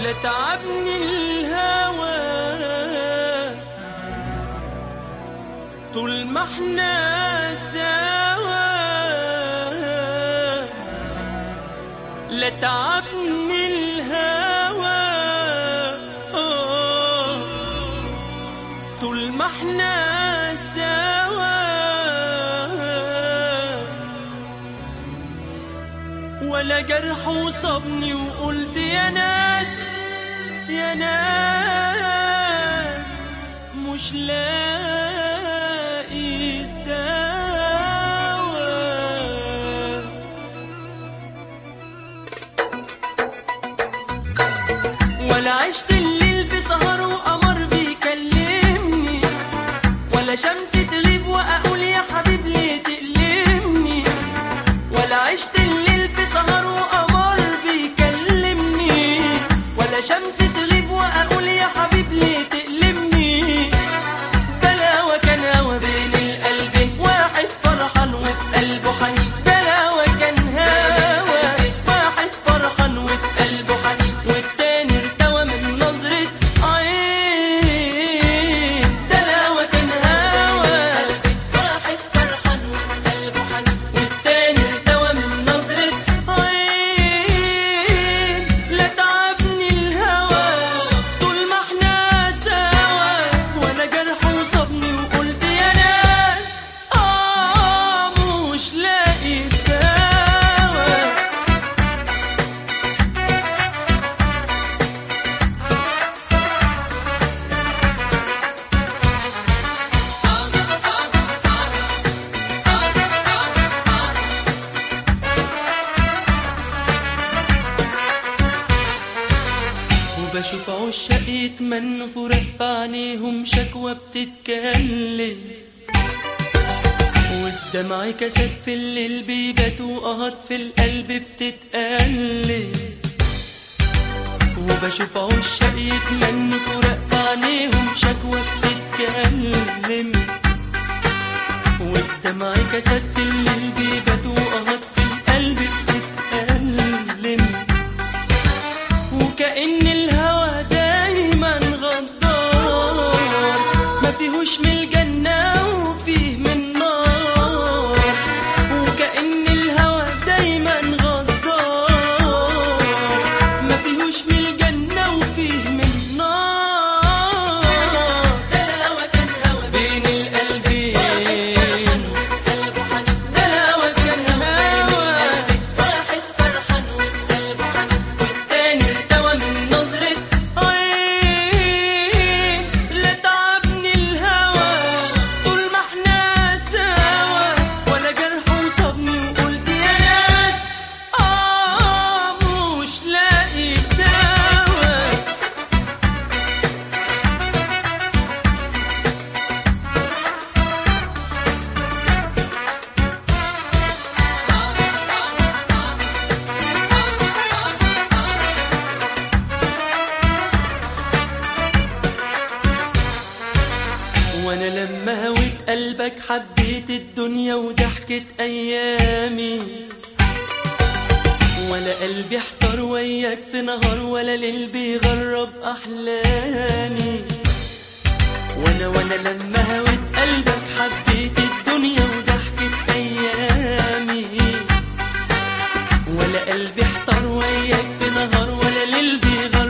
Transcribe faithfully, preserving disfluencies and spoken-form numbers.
لا تعبني الهوى طول ما احنا سوا، لا تعبني الهوى طول ما احنا سوا، ولا جرح وصابني وقلت يا ناس يا ناس مش لاقي الدواء. ولا عشت الليل في سهر وقمر بيكلمني، ولا شمس تغيب واقول يا حبيب ليه تقلمني، ولا عشت الليل في سهر وقمر بيكلمني، ولا شمس تغيب واقول يا حبيب ليه تقلمني. بلاوى كان هوا بين القلبين، واحد فرحان وفي قلبه حنين، بلاوى كان هوا واحد فرحان وفي قلبه حنين، والتاني ارتوى من نظرة عين. بلاوى كان هوا واحد فرحان وفي قلبه حنين، والتاني ارتوى من نظرة عين. لا تعبني الهوى طول ما احنا سوا، ولا جرح وصابني وقلت يا ناس اه مش لاقي الدواء. وبشوف عشاق يتمنوا فراق في عينيهم شكوى بتتكلم، والدمع كسد في الليل بيبات وقهط في القلب بتتقلب. وبشوف عشاق يتمنوا فراق في عينيهم شكوى بتتكلم، والدمع كسد في الليل بيبات وقهط في القلب بتتقلب. وكأن الهوى دايما غدار، ما فيهوش من الجنة وفيه من نار. وكأن الهوى دايما غدار، ما فيهوش من الجنة وفيه من نار. ده الهوى كان هوى بين القلبين، ده الهوى كان هوى واحد فرحان وفي قلبه حنين، والتاني ارتوى من نظرة عين. لا تعبني الهوى طول ما احنا سوا، ولا جرح وصابني وقلت يا ناس اه مش لاقي الدواء. وانا لما هويت قلبك حبيت الدنيا وضحكت ايامي، ولا قلبي احتار وياك في نهار، ولا ليل بيغرب احلامي. وانا وانا لما هويت قلبك حبيت الدنيا وضحكت ايامي، ولا قلبي احتار وياك في نهار، ولا ليل بيغرب